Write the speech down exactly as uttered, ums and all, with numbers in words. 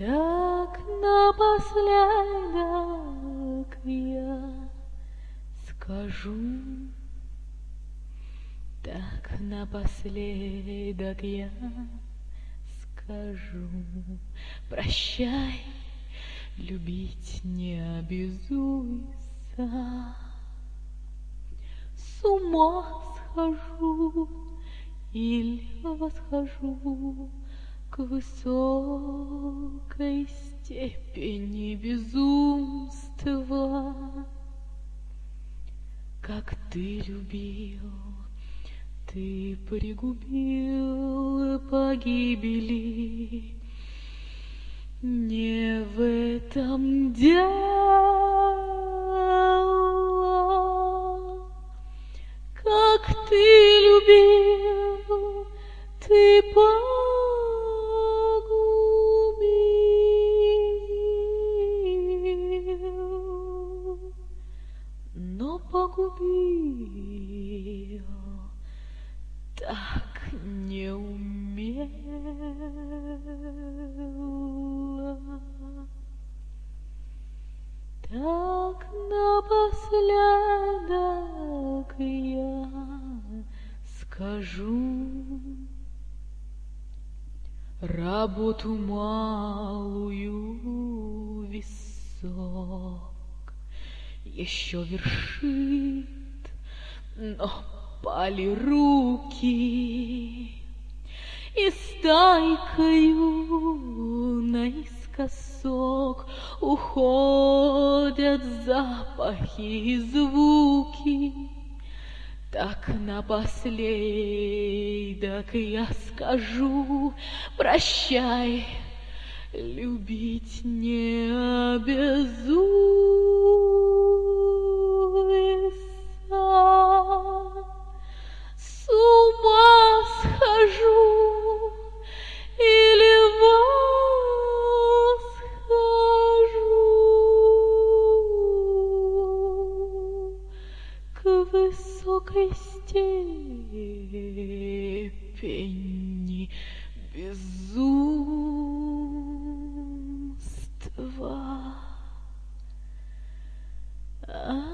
Так напоследок я скажу, так напоследок я скажу: прощай, любить не обязуйся. С ума схожу или восхожу к высокой степени безумства. Как ты любил, ты пригубил погибели. Не в этом дело. Как ты любил, ты погубил, но погубил так неумело. Так напоследок я скажу: работу малую висок еще вершит, но пали руки, и стайкою наискосок уходят запахи и звуки. Так напоследок я скажу: прощай, любить не обязуйся. С ума схожу или восхожу к высокой степени безумства.